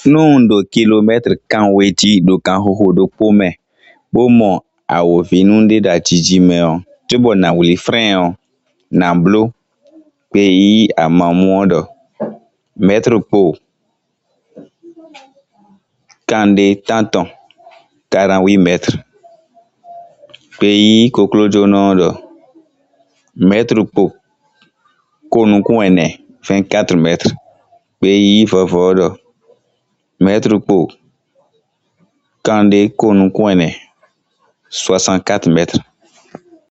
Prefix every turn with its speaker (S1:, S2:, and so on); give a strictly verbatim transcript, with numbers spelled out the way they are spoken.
S1: Non do kilomètre kan weti do kan xoxo do kpome bomo awovi nundi da dzidzi o tubo na wli frɛ o na blo kpe yi amamuo do mètre kpo kande tanton quarante-huit mètres kpe yi koklodzo do mètre kpo konukuene vingt-quatre mètres kpe yi vovo do mètre kpo kande konukuene soixante-quatre mètres.